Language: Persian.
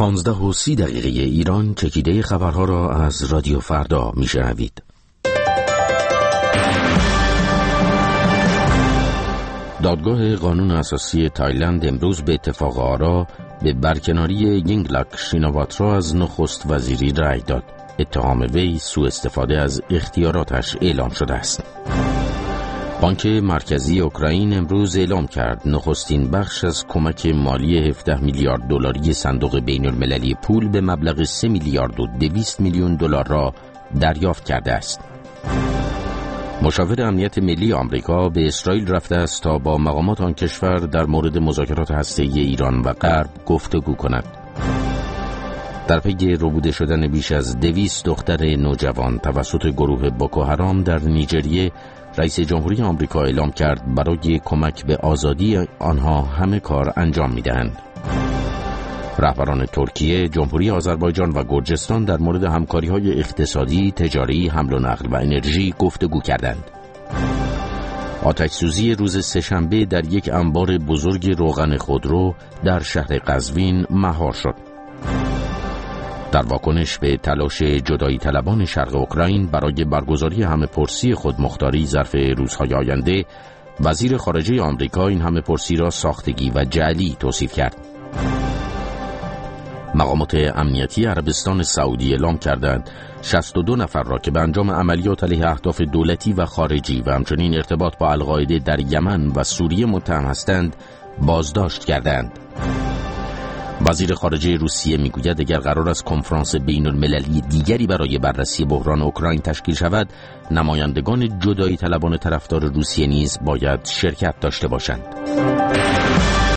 15:30 ایران چکیده خبرها را از رادیو فردا میشنوید. دادگاه قانون اساسی تایلند امروز به اتفاق آرا به برکناری یینگلاک شیناواترا از نخست وزیری رأی داد. اتهام وی سوء استفاده از اختیاراتش اعلام شده است. بانک مرکزی اوکراین امروز اعلام کرد نخستین بخش از کمک مالی 17 میلیارد دلاری صندوق بین المللی پول به مبلغ 3 میلیارد و 200 میلیون دلار را دریافت کرده است. مشاور امنیت ملی آمریکا به اسرائیل رفته است تا با مقامات آن کشور در مورد مذاکرات هسته‌ای ایران و غرب گفتگو کند. در پی ربوده شدن بیش از 200 دختر نوجوان توسط گروه بوکو حرام در نیجریه، رئیس جمهوری آمریکا اعلام کرد برای کمک به آزادی آنها همه کار انجام می‌دهند. رهبران ترکیه، جمهوری آذربایجان و گرجستان در مورد همکاری‌های اقتصادی، تجاری، حمل و نقل و انرژی گفتگو کردند. آتش‌سوزی روز سه‌شنبه در یک انبار بزرگ روغن خودرو در شهر قزوین مهار شد. در واکنش به تلاش جدایی طلبان شرق اوکراین برای برگزاری همه‌پرسی خودمختاری ظرف روزهای آینده، وزیر خارجه آمریکا این همه‌پرسی را ساختگی و جعلی توصیف کرد. مقامات امنیتی عربستان سعودی اعلام کردند 62 نفر را که به انجام عملیات علیه اهداف دولتی و خارجی و همچنین ارتباط با القاعده در یمن و سوریه متهم هستند بازداشت کردند. وزیر خارجه روسیه میگوید اگر قرار است کنفرانس بین المللی دیگری برای بررسی بحران اوکراین تشکیل شود، نمایندگان جدایی طلبان طرفدار روسیه نیز باید شرکت داشته باشند.